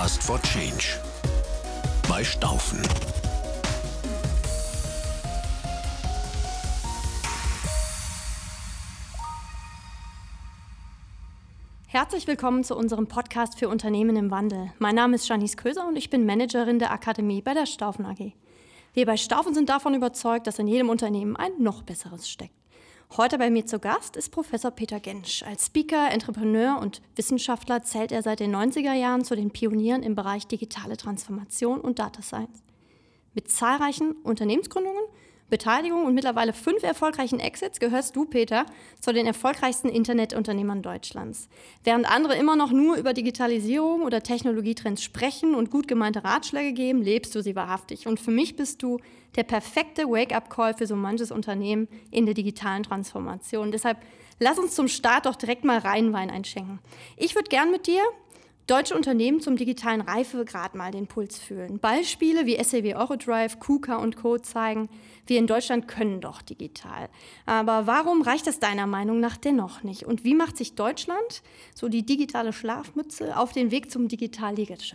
Podcast for Change bei Staufen. Herzlich willkommen zu unserem Podcast für Unternehmen im Wandel. Mein Name ist Janice Köser und ich bin Managerin der Akademie bei der Staufen AG. Wir bei Staufen sind davon überzeugt, dass in jedem Unternehmen ein noch besseres steckt. Heute bei mir zu Gast ist Professor Peter Gentsch. Als Speaker, Entrepreneur und Wissenschaftler zählt er seit den 90er Jahren zu den Pionieren im Bereich digitale Transformation und Data Science. Mit zahlreichen Unternehmensgründungen, Beteiligung und mittlerweile 5 erfolgreichen Exits gehörst du, Peter, zu den erfolgreichsten Internetunternehmern Deutschlands. Während andere immer noch nur über Digitalisierung oder Technologietrends sprechen und gut gemeinte Ratschläge geben, lebst du sie wahrhaftig. Und für mich bist du der perfekte Wake-up-Call für so manches Unternehmen in der digitalen Transformation. Deshalb lass uns zum Start doch direkt mal Rheinwein einschenken. Ich würde gern mit dir deutsche Unternehmen zum digitalen Reifegrad mal den Puls fühlen. Beispiele wie SAP Eurodrive, KUKA und Co. zeigen, wir in Deutschland können doch digital. Aber warum reicht es deiner Meinung nach dennoch nicht? Und wie macht sich Deutschland, so die digitale Schlafmütze, auf den Weg zum Digital Leadership?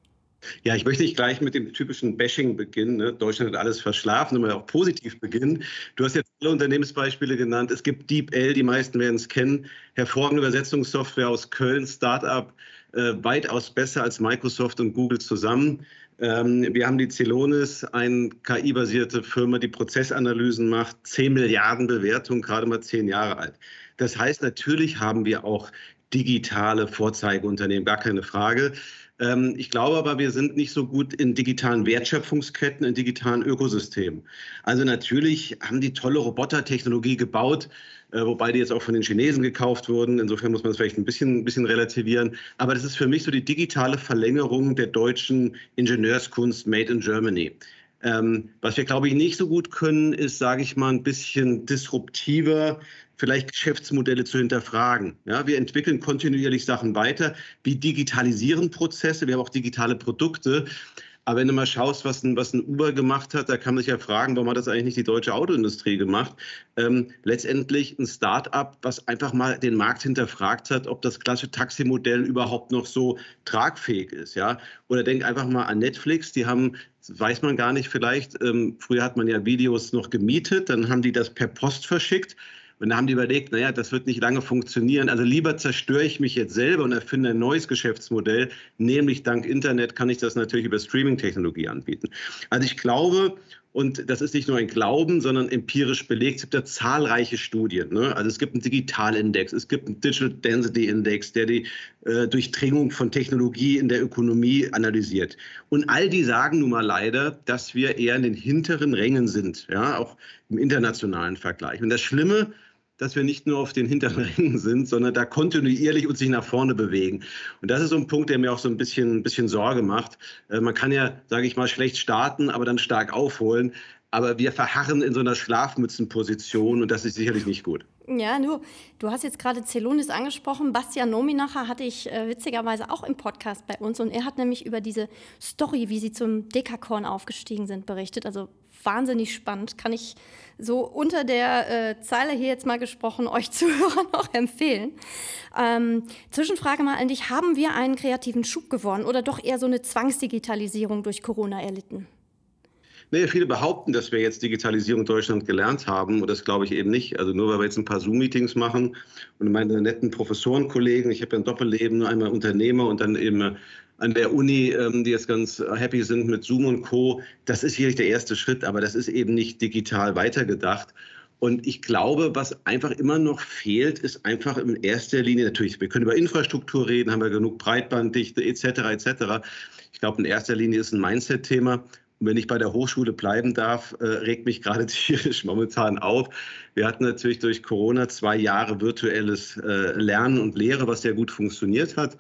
Ja, ich möchte nicht gleich mit dem typischen Bashing beginnen. Ne? Deutschland hat alles verschlafen, aber auch positiv beginnen. Du hast jetzt alle Unternehmensbeispiele genannt. Es gibt DeepL, die meisten werden es kennen. Hervorragende Übersetzungssoftware aus Köln, Startup, weitaus besser als Microsoft und Google zusammen. Wir haben die Celonis, eine KI-basierte Firma, die Prozessanalysen macht, 10 Milliarden Bewertungen, gerade mal 10 Jahre alt. Das heißt, natürlich haben wir auch digitale Vorzeigeunternehmen, gar keine Frage. Ich glaube aber, wir sind nicht so gut in digitalen Wertschöpfungsketten, in digitalen Ökosystemen. Also natürlich haben die tolle Robotertechnologie gebaut, wobei die jetzt auch von den Chinesen gekauft wurden. Insofern muss man es vielleicht ein bisschen relativieren. Aber das ist für mich so die digitale Verlängerung der deutschen Ingenieurskunst made in Germany. Was wir, glaube ich, nicht so gut können, ist, sage ich mal, ein bisschen disruptiver, vielleicht Geschäftsmodelle zu hinterfragen. Ja, wir entwickeln kontinuierlich Sachen weiter, wir digitalisieren Prozesse, wir haben auch digitale Produkte. Aber wenn du mal schaust, was ein Uber gemacht hat, da kann man sich ja fragen, warum hat das eigentlich nicht die deutsche Autoindustrie gemacht? Letztendlich ein Start-up, was einfach mal den Markt hinterfragt hat, ob das klassische Taximodell überhaupt noch so tragfähig ist. Ja? Oder denk einfach mal an Netflix, die haben, weiß man gar nicht vielleicht, früher hat man ja Videos noch gemietet, dann haben die das per Post verschickt. Und da haben die überlegt, naja, das wird nicht lange funktionieren. Also lieber zerstöre ich mich jetzt selber und erfinde ein neues Geschäftsmodell. Nämlich dank Internet kann ich das natürlich über Streaming-Technologie anbieten. Also ich glaube, und das ist nicht nur ein Glauben, sondern empirisch belegt, es gibt ja zahlreiche Studien. Ne? Also es gibt einen Digitalindex, es gibt einen Digital Density Index, der die Durchdringung von Technologie in der Ökonomie analysiert. Und all die sagen nun mal leider, dass wir eher in den hinteren Rängen sind, ja, auch im internationalen Vergleich. Und das Schlimme, dass wir nicht nur auf den hinteren Rängen sind, sondern da kontinuierlich uns sich nach vorne bewegen. Und das ist so ein Punkt, der mir auch so ein bisschen Sorge macht. Man kann ja, sage ich mal, schlecht starten, aber dann stark aufholen. Aber wir verharren in so einer Schlafmützenposition und das ist sicherlich nicht gut. Ja, du hast jetzt gerade Celonis angesprochen. Bastian Nominacher hatte ich witzigerweise auch im Podcast bei uns. Und er hat nämlich über diese Story, wie sie zum Dekakorn aufgestiegen sind, berichtet. Also wahnsinnig spannend. Kann ich so unter der Zeile hier jetzt mal gesprochen euch Zuhörern noch empfehlen. Zwischenfrage mal an dich. Haben wir einen kreativen Schub gewonnen oder doch eher so eine Zwangsdigitalisierung durch Corona erlitten? Nee, viele behaupten, dass wir jetzt Digitalisierung in Deutschland gelernt haben und das glaube ich eben nicht. Also nur weil wir jetzt ein paar Zoom-Meetings machen und meine netten Professorenkollegen, ich habe ja ein Doppelleben, nur einmal Unternehmer und dann eben an der Uni, die jetzt ganz happy sind mit Zoom und Co. Das ist sicherlich der erste Schritt, aber das ist eben nicht digital weitergedacht. Und ich glaube, was einfach immer noch fehlt, ist einfach in erster Linie, natürlich, wir können über Infrastruktur reden, haben wir genug Breitbanddichte etc. etc. Ich glaube, in erster Linie ist ein Mindset-Thema. Und wenn ich bei der Hochschule bleiben darf, regt mich gerade tierisch momentan auf. Wir hatten natürlich durch Corona 2 Jahre virtuelles Lernen und Lehre, was sehr gut funktioniert hat.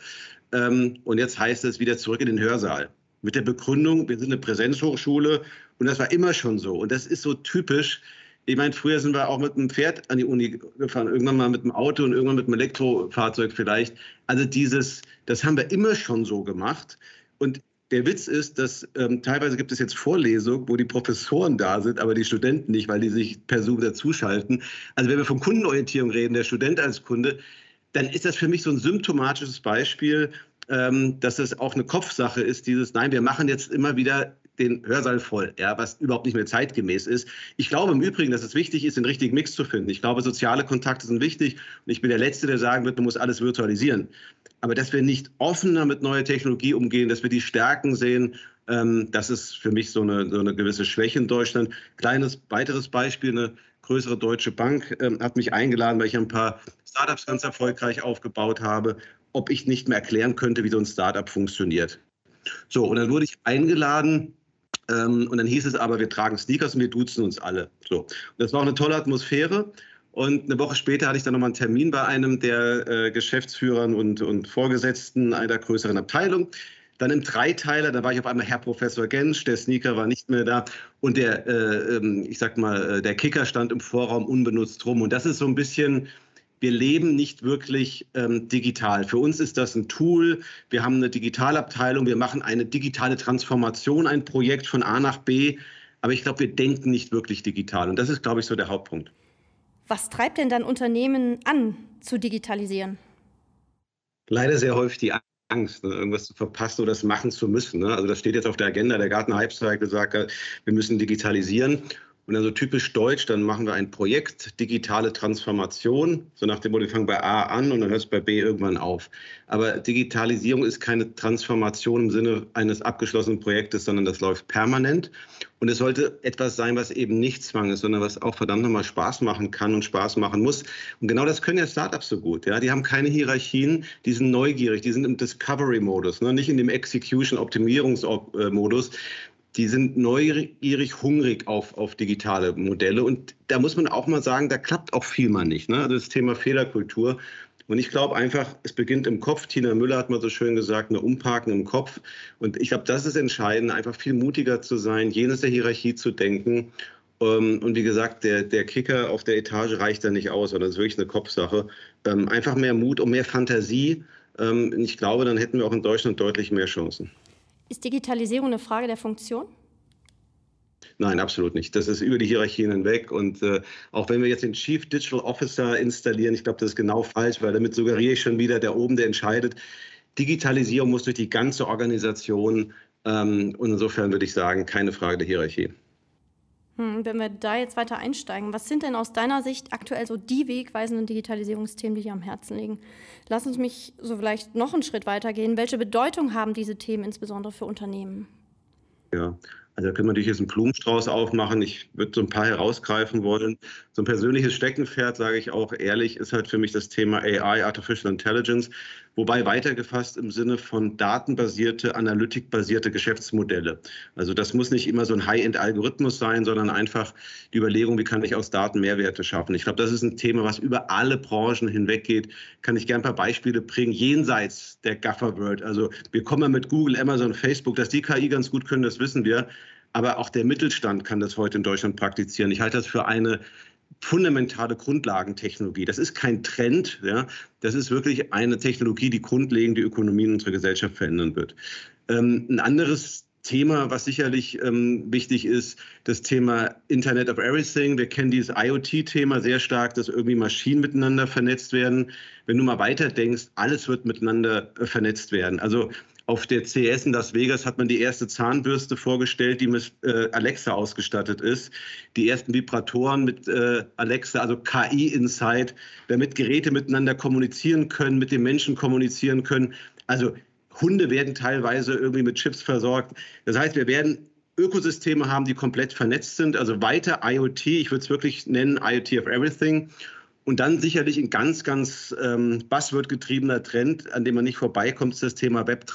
Und jetzt heißt es wieder zurück in den Hörsaal. Mit der Begründung, wir sind eine Präsenzhochschule und das war immer schon so. Und das ist so typisch. Ich meine, früher sind wir auch mit einem Pferd an die Uni gefahren, irgendwann mal mit einem Auto und irgendwann mit einem Elektrofahrzeug vielleicht. Also das haben wir immer schon so gemacht. Und der Witz ist, dass teilweise gibt es jetzt Vorlesungen, wo die Professoren da sind, aber die Studenten nicht, weil die sich per Zoom dazuschalten. Also wenn wir von Kundenorientierung reden, der Student als Kunde, dann ist das für mich so ein symptomatisches Beispiel, dass es auch eine Kopfsache ist, nein, wir machen jetzt immer wieder den Hörsaal voll, ja, was überhaupt nicht mehr zeitgemäß ist. Ich glaube im Übrigen, dass es wichtig ist, den richtigen Mix zu finden. Ich glaube, soziale Kontakte sind wichtig und ich bin der Letzte, der sagen wird, man muss alles virtualisieren. Aber dass wir nicht offener mit neuer Technologie umgehen, dass wir die Stärken sehen, das ist für mich so eine gewisse Schwäche in Deutschland. Kleines weiteres Beispiel, eine größere deutsche Bank hat mich eingeladen, weil ich ein paar Startups ganz erfolgreich aufgebaut habe, ob ich nicht mehr erklären könnte, wie so ein Startup funktioniert. So, und dann wurde ich eingeladen und dann hieß es aber, wir tragen Sneakers und wir duzen uns alle. So. Und das war auch eine tolle Atmosphäre. Und eine Woche später hatte ich dann nochmal einen Termin bei einem der Geschäftsführern und Vorgesetzten einer größeren Abteilung. Dann im Dreiteiler, da war ich auf einmal Herr Professor Gensch, der Sneaker war nicht mehr da und der Kicker stand im Vorraum unbenutzt rum. Und das ist so ein bisschen, wir leben nicht wirklich digital. Für uns ist das ein Tool, wir haben eine Digitalabteilung, wir machen eine digitale Transformation, ein Projekt von A nach B, aber ich glaube, wir denken nicht wirklich digital. Und das ist, glaube ich, so der Hauptpunkt. Was treibt denn dann Unternehmen an, zu digitalisieren? Leider sehr häufig die Angst, irgendwas zu verpassen oder das machen zu müssen. Also das steht jetzt auf der Agenda. Der Gartner Hype Cycle gesagt hat, wir müssen digitalisieren. Und dann so typisch deutsch, dann machen wir ein Projekt, digitale Transformation, so nach dem Motto, wir fangen bei A an und dann hört es bei B irgendwann auf. Aber Digitalisierung ist keine Transformation im Sinne eines abgeschlossenen Projektes, sondern das läuft permanent. Und es sollte etwas sein, was eben nicht Zwang ist, sondern was auch verdammt nochmal Spaß machen kann und Spaß machen muss. Und genau das können ja Startups so gut. Ja? Die haben keine Hierarchien, die sind neugierig, die sind im Discovery-Modus, ne? Nicht in dem Execution-Optimierungsmodus. Die sind neugierig, hungrig auf digitale Modelle. Und da muss man auch mal sagen, da klappt auch viel mal nicht. Ne? Also das Thema Fehlerkultur. Und ich glaube einfach, es beginnt im Kopf. Tina Müller hat mal so schön gesagt, eine Umparken im Kopf. Und ich glaube, das ist entscheidend, einfach viel mutiger zu sein, jenseits der Hierarchie zu denken. Und wie gesagt, der Kicker auf der Etage reicht da nicht aus, sondern es ist wirklich eine Kopfsache. Einfach mehr Mut und mehr Fantasie. Ich glaube, dann hätten wir auch in Deutschland deutlich mehr Chancen. Ist Digitalisierung eine Frage der Funktion? Nein, absolut nicht. Das ist über die Hierarchien hinweg. Und auch wenn wir jetzt den Chief Digital Officer installieren, ich glaube, das ist genau falsch, weil damit suggeriere ich schon wieder, der entscheidet. Digitalisierung muss durch die ganze Organisation. Und insofern würde ich sagen, keine Frage der Hierarchie. Wenn wir da jetzt weiter einsteigen, was sind denn aus deiner Sicht aktuell so die wegweisenden Digitalisierungsthemen, die dir am Herzen liegen? Lass uns mich so vielleicht noch einen Schritt weiter gehen. Welche Bedeutung haben diese Themen insbesondere für Unternehmen? Ja, also da können wir natürlich jetzt einen Blumenstrauß aufmachen. Ich würde so ein paar herausgreifen wollen. So ein persönliches Steckenpferd, sage ich auch ehrlich, ist halt für mich das Thema AI, Artificial Intelligence, wobei weitergefasst im Sinne von datenbasierte, analytikbasierte Geschäftsmodelle. Also das muss nicht immer so ein High-End-Algorithmus sein, sondern einfach die Überlegung, wie kann ich aus Daten Mehrwerte schaffen. Ich glaube, das ist ein Thema, was über alle Branchen hinweggeht. Kann ich gerne ein paar Beispiele bringen, jenseits der Gaffer-World. Also wir kommen ja mit Google, Amazon, Facebook, dass die KI ganz gut können, das wissen wir. Aber auch der Mittelstand kann das heute in Deutschland praktizieren. Ich halte das für eine fundamentale Grundlagentechnologie. Das ist kein Trend, ja. Das ist wirklich eine Technologie, die grundlegend die Ökonomie in unserer Gesellschaft verändern wird. Ein anderes Thema, was sicherlich wichtig ist, das Thema Internet of Everything. Wir kennen dieses IoT-Thema sehr stark, dass irgendwie Maschinen miteinander vernetzt werden. Wenn du mal weiter denkst, alles wird miteinander vernetzt werden. Also auf der CES in Las Vegas hat man die erste Zahnbürste vorgestellt, die mit Alexa ausgestattet ist. Die ersten Vibratoren mit Alexa, also KI Inside, damit Geräte miteinander kommunizieren können, mit den Menschen kommunizieren können. Also Hunde werden teilweise irgendwie mit Chips versorgt. Das heißt, wir werden Ökosysteme haben, die komplett vernetzt sind. Also weiter IoT, ich würde es wirklich nennen IoT of Everything. Und dann sicherlich ein ganz, ganz buzzword-getriebener Trend, an dem man nicht vorbeikommt, ist das Thema Web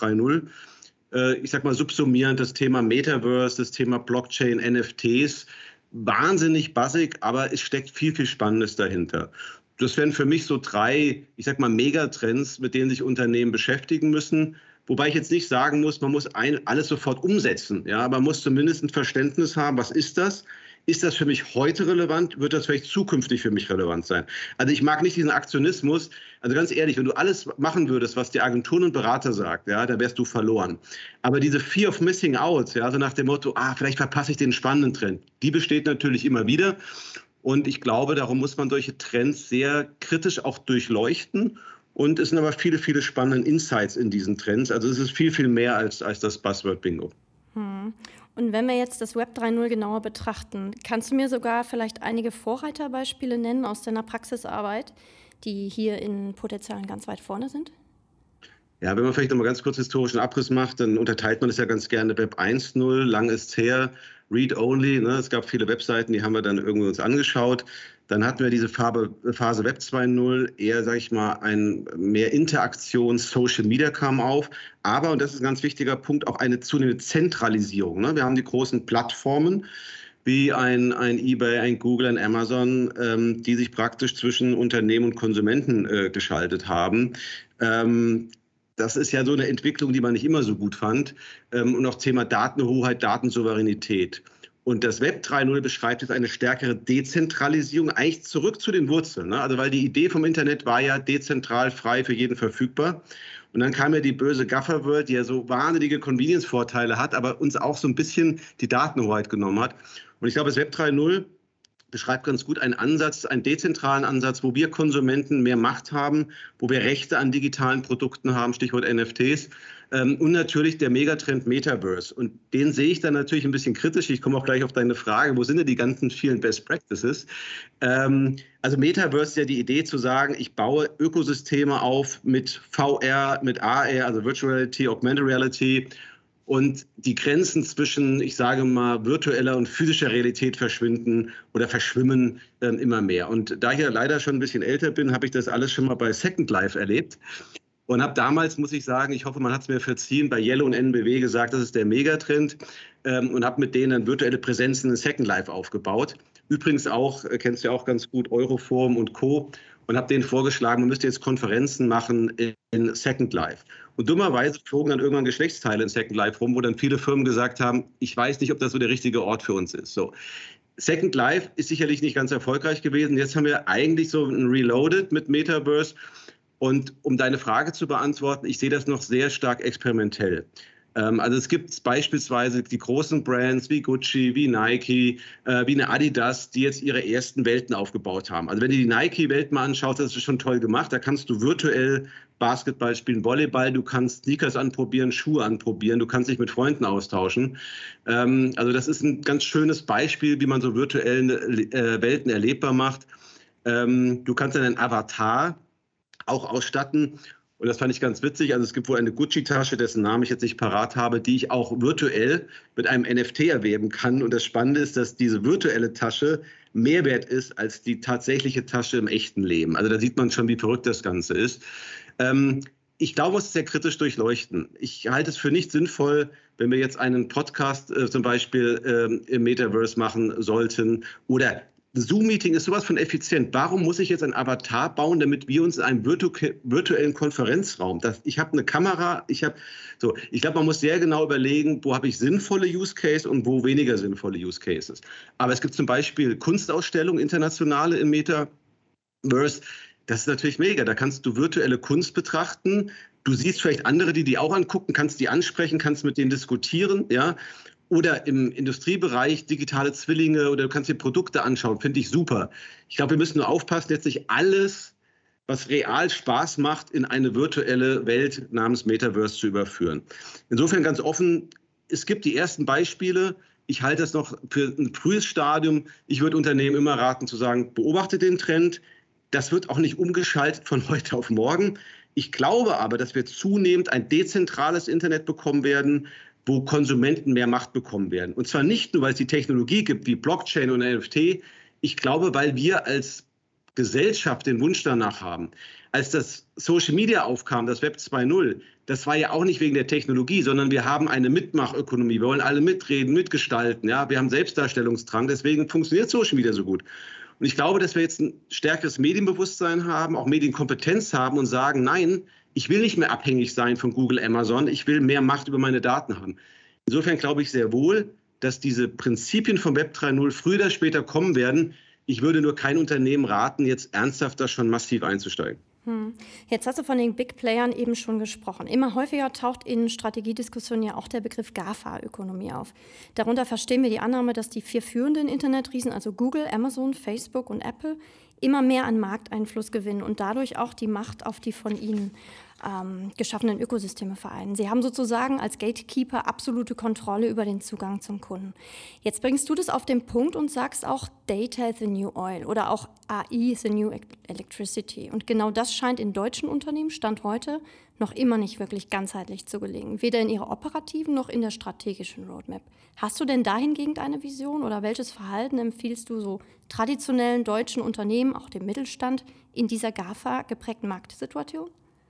3.0. Ich sag mal subsumierend das Thema Metaverse, das Thema Blockchain, NFTs. Wahnsinnig buzzig, aber es steckt viel, viel Spannendes dahinter. Das wären für mich so 3, ich sag mal, Megatrends, mit denen sich Unternehmen beschäftigen müssen. Wobei ich jetzt nicht sagen muss, man muss alles sofort umsetzen. Ja, man muss zumindest ein Verständnis haben, was ist das? Ist das für mich heute relevant? Wird das vielleicht zukünftig für mich relevant sein? Also ich mag nicht diesen Aktionismus. Also ganz ehrlich, wenn du alles machen würdest, was die Agenturen und Berater sagt, ja, da wärst du verloren. Aber diese Fear of Missing Out, ja, also nach dem Motto, vielleicht verpasse ich den spannenden Trend, die besteht natürlich immer wieder. Und ich glaube, darum muss man solche Trends sehr kritisch auch durchleuchten Und es sind aber viele, viele spannende Insights in diesen Trends. Also es ist viel, viel mehr als das Buzzword-Bingo. Und wenn wir jetzt das Web 3.0 genauer betrachten, kannst du mir sogar vielleicht einige Vorreiterbeispiele nennen aus deiner Praxisarbeit, die hier in Potenzialen ganz weit vorne sind? Ja, wenn man vielleicht nochmal ganz kurz historischen Abriss macht, dann unterteilt man das ja ganz gerne Web 1.0, lang ist her, Read-Only. Ne? Es gab viele Webseiten, die haben wir dann irgendwie uns angeschaut. Dann hatten wir diese Phase Web 2.0, eher, sage ich mal, mehr Interaktion, Social Media kam auf. Aber, und das ist ein ganz wichtiger Punkt, auch eine zunehmende Zentralisierung. Ne? Wir haben die großen Plattformen, wie ein eBay, ein Google, ein Amazon, die sich praktisch zwischen Unternehmen und Konsumenten geschaltet haben. Das ist ja so eine Entwicklung, die man nicht immer so gut fand. Und auch Thema Datenhoheit, Datensouveränität. Und das Web 3.0 beschreibt jetzt eine stärkere Dezentralisierung, eigentlich zurück zu den Wurzeln. Ne? Also weil die Idee vom Internet war ja dezentral, frei, für jeden verfügbar. Und dann kam ja die böse Gaffer-World, die ja so wahnsinnige Convenience-Vorteile hat, aber uns auch so ein bisschen die Datenhoheit genommen hat. Und ich glaube, das Web 3.0 beschreibt ganz gut einen Ansatz, einen dezentralen Ansatz, wo wir Konsumenten mehr Macht haben, wo wir Rechte an digitalen Produkten haben, Stichwort NFTs. Und natürlich der Megatrend Metaverse. Und den sehe ich dann natürlich ein bisschen kritisch. Ich komme auch gleich auf deine Frage, wo sind denn die ganzen vielen Best Practices? Also Metaverse ist ja die Idee zu sagen, ich baue Ökosysteme auf mit VR, mit AR, also Virtual Reality, Augmented Reality. Und die Grenzen zwischen, ich sage mal, virtueller und physischer Realität verschwinden oder verschwimmen immer mehr. Und da ich ja leider schon ein bisschen älter bin, habe ich das alles schon mal bei Second Life erlebt. Und habe damals, muss ich sagen, ich hoffe, man hat es mir verziehen, bei Yellow und NBW gesagt, das ist der Megatrend und habe mit denen dann virtuelle Präsenzen in Second Life aufgebaut. Übrigens auch, kennst du ja auch ganz gut, Euroforum und Co. Und habe denen vorgeschlagen, man müsste jetzt Konferenzen machen in Second Life. Und dummerweise flogen dann irgendwann Geschlechtsteile in Second Life rum, wo dann viele Firmen gesagt haben, ich weiß nicht, ob das so der richtige Ort für uns ist. So. Second Life ist sicherlich nicht ganz erfolgreich gewesen. Jetzt haben wir eigentlich so ein Reloaded mit Metaverse. Und um deine Frage zu beantworten, ich sehe das noch sehr stark experimentell. Also es gibt beispielsweise die großen Brands wie Gucci, wie Nike, wie eine Adidas, die jetzt ihre ersten Welten aufgebaut haben. Also wenn du die Nike-Welt mal anschaust, das ist schon toll gemacht. Da kannst du virtuell Basketball spielen, Volleyball, du kannst Sneakers anprobieren, Schuhe anprobieren, du kannst dich mit Freunden austauschen. Also das ist ein ganz schönes Beispiel, wie man so virtuelle Welten erlebbar macht. Du kannst dann einen Avatar auch ausstatten. Und das fand ich ganz witzig. Also es gibt wohl eine Gucci-Tasche, dessen Namen ich jetzt nicht parat habe, die ich auch virtuell mit einem NFT erwerben kann. Und das Spannende ist, dass diese virtuelle Tasche mehr wert ist als die tatsächliche Tasche im echten Leben. Also da sieht man schon, wie verrückt das Ganze ist. Ich glaube, es ist sehr kritisch durchleuchten. Ich halte es für nicht sinnvoll, wenn wir jetzt einen Podcast zum Beispiel im Metaverse machen sollten oder Zoom-Meeting ist sowas von effizient. Warum muss ich jetzt ein Avatar bauen, damit wir uns in einem virtuellen Konferenzraum, ich habe eine Kamera, ich glaube, man muss sehr genau überlegen, wo habe ich sinnvolle Use Cases und wo weniger sinnvolle Use Cases. Aber es gibt zum Beispiel Kunstausstellungen, internationale im Metaverse. Das ist natürlich mega. Da kannst du virtuelle Kunst betrachten. Du siehst vielleicht andere, die auch angucken, kannst die ansprechen, kannst mit denen diskutieren, ja. Oder im Industriebereich digitale Zwillinge oder du kannst dir Produkte anschauen, finde ich super. Ich glaube, wir müssen nur aufpassen, jetzt nicht alles, was real Spaß macht, in eine virtuelle Welt namens Metaverse zu überführen. Insofern ganz offen, es gibt die ersten Beispiele. Ich halte das noch für ein frühes Stadium. Ich würde Unternehmen immer raten zu sagen, beobachtet den Trend. Das wird auch nicht umgeschaltet von heute auf morgen. Ich glaube aber, dass wir zunehmend ein dezentrales Internet bekommen werden, wo Konsumenten mehr Macht bekommen werden. Und zwar nicht nur, weil es die Technologie gibt, wie Blockchain und NFT. Ich glaube, weil wir als Gesellschaft den Wunsch danach haben. Als das Social Media aufkam, das Web 2.0, das war ja auch nicht wegen der Technologie, sondern wir haben eine Mitmachökonomie. Wir wollen alle mitreden, mitgestalten. Ja? Wir haben Selbstdarstellungsdrang. Deswegen funktioniert Social Media so gut. Und ich glaube, dass wir jetzt ein stärkeres Medienbewusstsein haben, auch Medienkompetenz haben und sagen, nein, ich will nicht mehr abhängig sein von Google, Amazon. Ich will mehr Macht über meine Daten haben. Insofern glaube ich sehr wohl, dass diese Prinzipien vom Web 3.0 früher oder später kommen werden. Ich würde nur kein Unternehmen raten, jetzt ernsthaft da schon massiv einzusteigen. Jetzt hast du von den Big Playern eben schon gesprochen. Immer häufiger taucht in Strategiediskussionen ja auch der Begriff GAFA-Ökonomie auf. Darunter verstehen wir die Annahme, dass die 4 führenden Internetriesen, also Google, Amazon, Facebook und Apple, immer mehr an Markteinfluss gewinnen und dadurch auch die Macht auf die von ihnen geschaffenen Ökosysteme vereinen. Sie haben sozusagen als Gatekeeper absolute Kontrolle über den Zugang zum Kunden. Jetzt bringst du das auf den Punkt und sagst auch Data is the new oil oder auch AI is the new electricity. Und genau das scheint in deutschen Unternehmen Stand heute noch immer nicht wirklich ganzheitlich zu gelingen, weder in ihrer operativen noch in der strategischen Roadmap. Hast du denn dahingehend eine Vision oder welches Verhalten empfiehlst du so traditionellen deutschen Unternehmen, auch dem Mittelstand, in dieser GAFA geprägten Marktsituation?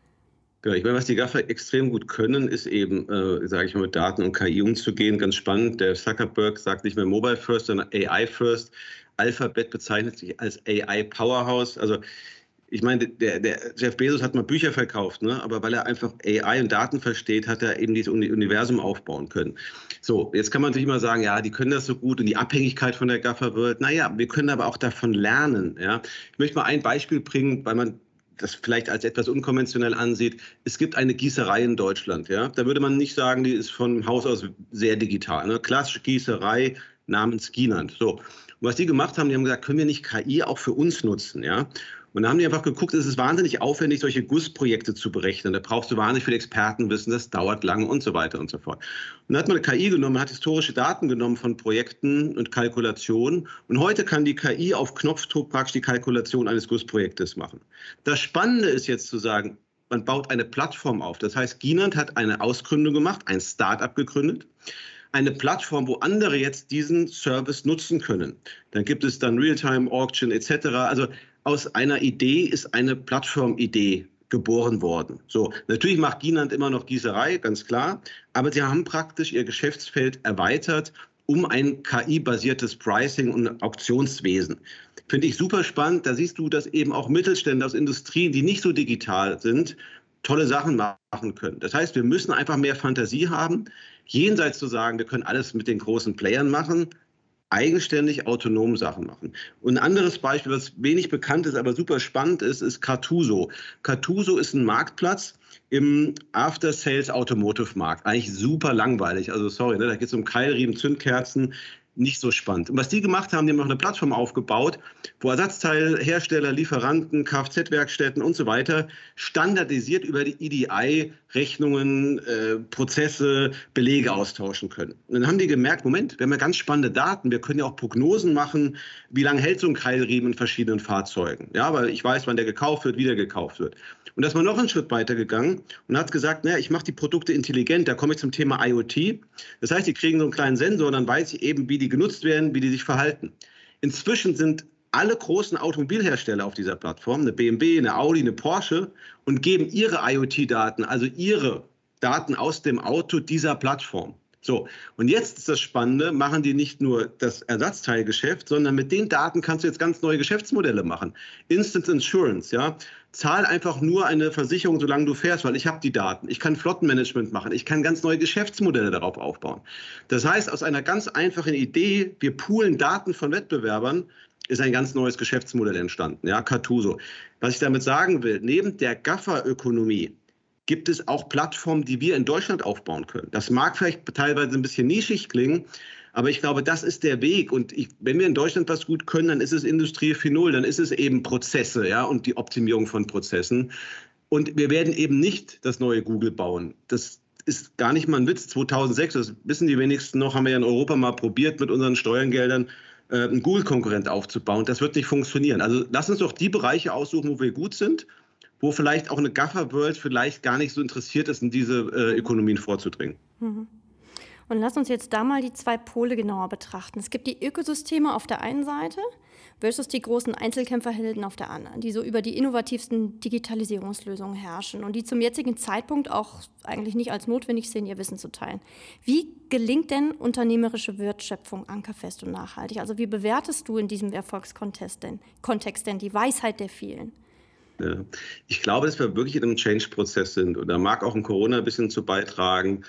Ja, ich meine, was die GAFA extrem gut können, ist eben, sage ich mal, mit Daten und KI umzugehen. Ganz spannend, der Zuckerberg sagt nicht mehr Mobile First, sondern AI First. Alphabet bezeichnet sich als AI Powerhouse. Also ich meine, der Jeff Bezos hat mal Bücher verkauft, ne? Aber weil er einfach AI und Daten versteht, hat er eben dieses Universum aufbauen können. So, jetzt kann man natürlich immer sagen, ja, die können das so gut und die Abhängigkeit von der GAFA wird. Naja, wir können aber auch davon lernen. Ja? Ich möchte mal ein Beispiel bringen, weil man das vielleicht als etwas unkonventionell ansieht. Es gibt eine Gießerei in Deutschland. Ja? Da würde man nicht sagen, die ist von Haus aus sehr digital. Ne? Klassische Gießerei namens Gienand. So. Und was die gemacht haben, die haben gesagt, können wir nicht KI auch für uns nutzen? Ja? Und da haben die einfach geguckt, es ist wahnsinnig aufwendig, solche Gussprojekte zu berechnen. Da brauchst du wahnsinnig viel Expertenwissen, das dauert lange und so weiter und so fort. Und dann hat man eine KI genommen, hat historische Daten genommen von Projekten und Kalkulationen. Und heute kann die KI auf Knopfdruck praktisch die Kalkulation eines Gussprojektes machen. Das Spannende ist jetzt zu sagen, man baut eine Plattform auf. Das heißt, Gienand hat eine Ausgründung gemacht, ein Start-up gegründet. Eine Plattform, wo andere jetzt diesen Service nutzen können. Dann gibt es dann Realtime-Auction etc. Also aus einer Idee ist eine Plattformidee geboren worden. So, natürlich macht Gienand immer noch Gießerei, ganz klar, aber sie haben praktisch ihr Geschäftsfeld erweitert um ein KI-basiertes Pricing und Auktionswesen. Finde ich super spannend. Da siehst du, dass eben auch Mittelständler aus Industrien, die nicht so digital sind, tolle Sachen machen können. Das heißt, wir müssen einfach mehr Fantasie haben, jenseits zu sagen, wir können alles mit den großen Playern machen, eigenständig autonom Sachen machen. Und ein anderes Beispiel, was wenig bekannt ist, aber super spannend ist, ist Cartuso. Cartuso ist ein Marktplatz im After-Sales-Automotive-Markt. Eigentlich super langweilig. Also sorry, ne, da geht es um Keilriemen, Zündkerzen. Nicht so spannend. Und was die gemacht haben, die haben noch eine Plattform aufgebaut, wo Ersatzteilhersteller, Lieferanten, Kfz-Werkstätten und so weiter standardisiert über die EDI Rechnungen, Prozesse, Belege austauschen können. Und dann haben die gemerkt, Moment, wir haben ja ganz spannende Daten, wir können ja auch Prognosen machen, wie lange hält so ein Keilriemen in verschiedenen Fahrzeugen. Ja, weil ich weiß, wann der gekauft wird, wie der gekauft wird. Und da ist man noch einen Schritt weiter gegangen und hat gesagt, naja, ich mache die Produkte intelligent, da komme ich zum Thema IoT. Das heißt, die kriegen so einen kleinen Sensor und dann weiß ich eben, wie die genutzt werden, wie die sich verhalten. Inzwischen sind alle großen Automobilhersteller auf dieser Plattform, eine BMW, eine Audi, eine Porsche, und geben ihre IoT-Daten, also ihre Daten aus dem Auto dieser Plattform. So, und jetzt ist das Spannende, machen die nicht nur das Ersatzteilgeschäft, sondern mit den Daten kannst du jetzt ganz neue Geschäftsmodelle machen. Instant Insurance, ja. Zahl einfach nur eine Versicherung, solange du fährst, weil ich habe die Daten. Ich kann Flottenmanagement machen. Ich kann ganz neue Geschäftsmodelle darauf aufbauen. Das heißt, aus einer ganz einfachen Idee, wir poolen Daten von Wettbewerbern, ist ein ganz neues Geschäftsmodell entstanden, ja, Cartuso. Was ich damit sagen will, neben der GAFA-Ökonomie gibt es auch Plattformen, die wir in Deutschland aufbauen können. Das mag vielleicht teilweise ein bisschen nischig klingen, aber ich glaube, das ist der Weg. Und wenn wir in Deutschland was gut können, dann ist es Industrie 4.0, dann ist es eben Prozesse, ja, und die Optimierung von Prozessen. Und wir werden eben nicht das neue Google bauen. Das ist gar nicht mal ein Witz. 2006, das wissen die wenigsten noch, haben wir ja in Europa mal probiert, mit unseren Steuergeldern einen Google-Konkurrent aufzubauen. Das wird nicht funktionieren. Also lass uns doch die Bereiche aussuchen, wo wir gut sind, wo vielleicht auch eine GAFA-World vielleicht gar nicht so interessiert ist, in diese Ökonomien vorzudringen. Mhm. Und lass uns jetzt da mal die zwei Pole genauer betrachten. Es gibt die Ökosysteme auf der einen Seite versus die großen Einzelkämpferhelden auf der anderen, die so über die innovativsten Digitalisierungslösungen herrschen und die zum jetzigen Zeitpunkt auch eigentlich nicht als notwendig sehen, ihr Wissen zu teilen. Wie gelingt denn unternehmerische Wertschöpfung ankerfest und nachhaltig? Also wie bewertest du in diesem Erfolgskontext denn die Weisheit der vielen? Ja. Ich glaube, dass wir wirklich in einem Change-Prozess sind. Und da mag auch ein Corona ein bisschen zu beitragen.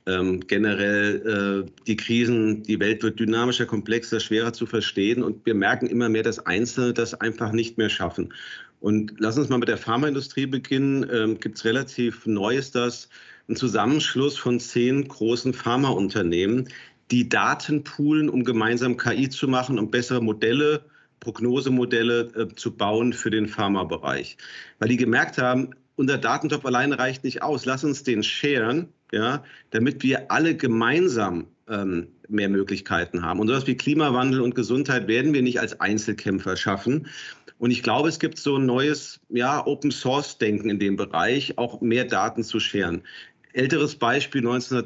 Generell die Krisen, die Welt wird dynamischer, komplexer, schwerer zu verstehen. Und wir merken immer mehr, dass Einzelne das einfach nicht mehr schaffen. Und lass uns mal mit der Pharmaindustrie beginnen. Gibt es relativ Neues, das ein Zusammenschluss von 10 großen Pharmaunternehmen, die Daten poolen, um gemeinsam KI zu machen, um bessere Modelle Prognosemodelle zu bauen für den Pharmabereich. Weil die gemerkt haben, unser Datentop alleine reicht nicht aus. Lass uns den sharen, ja, damit wir alle gemeinsam mehr Möglichkeiten haben. Und sowas wie Klimawandel und Gesundheit werden wir nicht als Einzelkämpfer schaffen. Und ich glaube, es gibt so ein neues Open-Source-Denken in dem Bereich, auch mehr Daten zu sharen. Älteres Beispiel,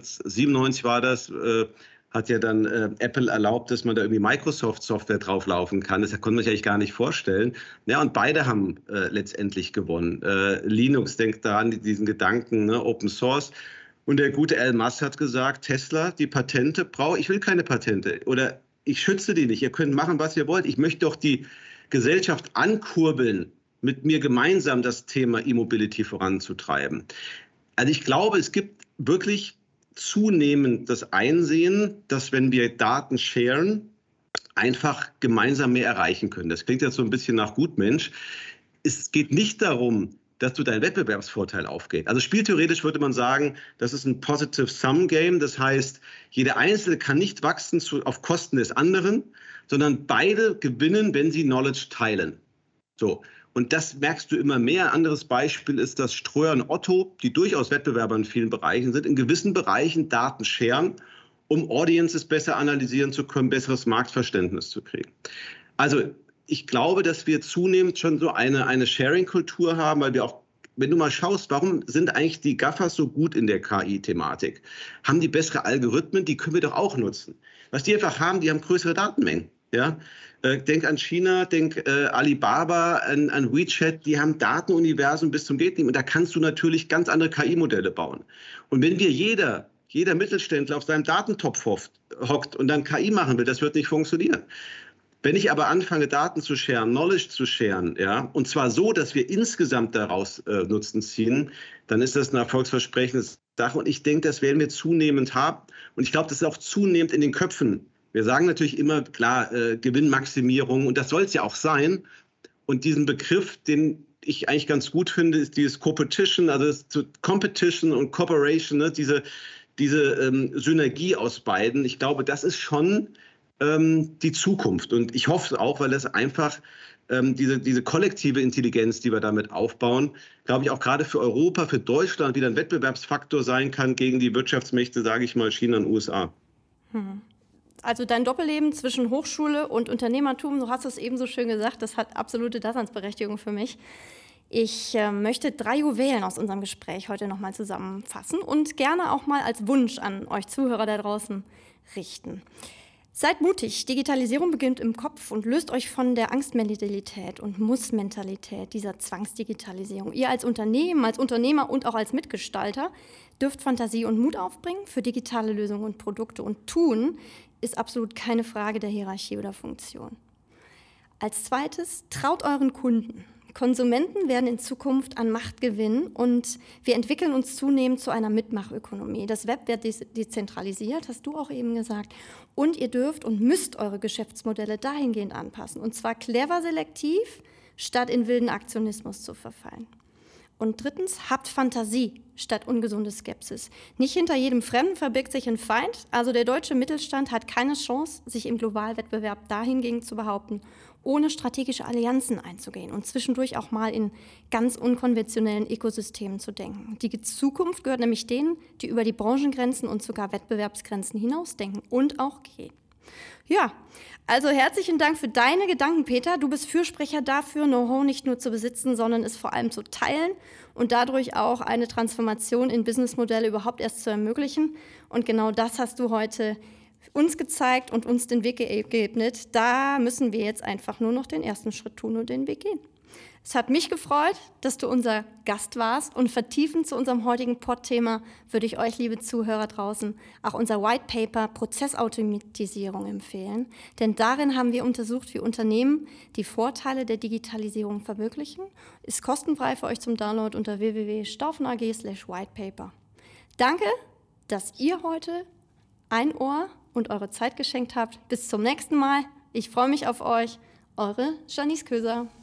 1997 war das, hat ja dann Apple erlaubt, dass man da irgendwie Microsoft-Software drauflaufen kann. Das konnte man sich eigentlich gar nicht vorstellen. Ja, und beide haben letztendlich gewonnen. Linux denkt daran, diesen Gedanken, ne, Open Source. Und der gute Elon Musk hat gesagt, Tesla, die Patente ich will keine Patente. Oder ich schütze die nicht. Ihr könnt machen, was ihr wollt. Ich möchte doch die Gesellschaft ankurbeln, mit mir gemeinsam das Thema E-Mobility voranzutreiben. Also ich glaube, es gibt wirklich zunehmend das Einsehen, dass wenn wir Daten sharen, einfach gemeinsam mehr erreichen können. Das klingt jetzt so ein bisschen nach Gutmensch. Es geht nicht darum, dass du deinen Wettbewerbsvorteil aufgeht. Also spieltheoretisch würde man sagen, das ist ein Positive-Sum-Game. Das heißt, jeder Einzelne kann nicht wachsen auf Kosten des anderen, sondern beide gewinnen, wenn sie Knowledge teilen. So. Und das merkst du immer mehr. Ein anderes Beispiel ist, dass Ströer und Otto, die durchaus Wettbewerber in vielen Bereichen sind, in gewissen Bereichen Daten sharen, um Audiences besser analysieren zu können, besseres Marktverständnis zu kriegen. Also ich glaube, dass wir zunehmend schon so eine Sharing-Kultur haben, weil wir auch, wenn du mal schaust, warum sind eigentlich die GAFAs so gut in der KI-Thematik? Haben die bessere Algorithmen? Die können wir doch auch nutzen. Was die einfach haben, die haben größere Datenmengen. Ja? Denk an China, denk Alibaba, an WeChat, die haben Datenuniversen bis zum geht nicht. Und da kannst du natürlich ganz andere KI-Modelle bauen. Und wenn wir jeder Mittelständler auf seinem Datentopf hockt und dann KI machen will, das wird nicht funktionieren. Wenn ich aber anfange, Daten zu sharen, Knowledge zu sharen, ja, und zwar so, dass wir insgesamt daraus Nutzen ziehen, dann ist das eine erfolgsversprechende Sache. Und ich denke, das werden wir zunehmend haben. Und ich glaube, das ist auch zunehmend in den Köpfen. Wir sagen natürlich immer, klar, Gewinnmaximierung, und das soll es ja auch sein. Und diesen Begriff, den ich eigentlich ganz gut finde, ist dieses Competition, also Competition und Cooperation, ne, diese Synergie aus beiden. Ich glaube, das ist schon die Zukunft. Und ich hoffe auch, weil das einfach diese kollektive Intelligenz, die wir damit aufbauen, glaube ich, auch gerade für Europa, für Deutschland wieder ein Wettbewerbsfaktor sein kann gegen die Wirtschaftsmächte, sage ich mal, China und USA. Also dein Doppelleben zwischen Hochschule und Unternehmertum, du hast es eben so schön gesagt, das hat absolute Daseinsberechtigung für mich. Ich möchte 3 Juwelen aus unserem Gespräch heute nochmal zusammenfassen und gerne auch mal als Wunsch an euch Zuhörer da draußen richten. Seid mutig, Digitalisierung beginnt im Kopf und löst euch von der Angstmentalität und Muss-Mentalität dieser Zwangsdigitalisierung. Ihr als Unternehmen, als Unternehmer und auch als Mitgestalter dürft Fantasie und Mut aufbringen für digitale Lösungen und Produkte. Und tun ist absolut keine Frage der Hierarchie oder Funktion. Als zweites, traut euren Kunden. Konsumenten werden in Zukunft an Macht gewinnen und wir entwickeln uns zunehmend zu einer Mitmachökonomie. Das Web wird dezentralisiert, hast du auch eben gesagt. Und ihr dürft und müsst eure Geschäftsmodelle dahingehend anpassen. Und zwar clever selektiv, statt in wilden Aktionismus zu verfallen. Und drittens, habt Fantasie statt ungesunde Skepsis. Nicht hinter jedem Fremden verbirgt sich ein Feind. Also der deutsche Mittelstand hat keine Chance, sich im Globalwettbewerb dahingehend zu behaupten, ohne strategische Allianzen einzugehen und zwischendurch auch mal in ganz unkonventionellen Ökosystemen zu denken. Die Zukunft gehört nämlich denen, die über die Branchengrenzen und sogar Wettbewerbsgrenzen hinausdenken und auch gehen. Ja, also herzlichen Dank für deine Gedanken, Peter. Du bist Fürsprecher dafür, Know-how nicht nur zu besitzen, sondern es vor allem zu teilen und dadurch auch eine Transformation in Businessmodelle überhaupt erst zu ermöglichen. Und genau das hast du heute uns gezeigt und uns den Weg geebnet. Da müssen wir jetzt einfach nur noch den ersten Schritt tun und den Weg gehen. Es hat mich gefreut, dass du unser Gast warst und vertiefend zu unserem heutigen Pod-Thema würde ich euch, liebe Zuhörer draußen, auch unser White Paper Prozessautomatisierung empfehlen. Denn darin haben wir untersucht, wie Unternehmen die Vorteile der Digitalisierung verwirklichen. Ist kostenfrei für euch zum Download unter www.stauffen.ag/whitepaper. Danke, dass ihr heute ein Ohr und eure Zeit geschenkt habt. Bis zum nächsten Mal. Ich freue mich auf euch. Eure Janice Köser.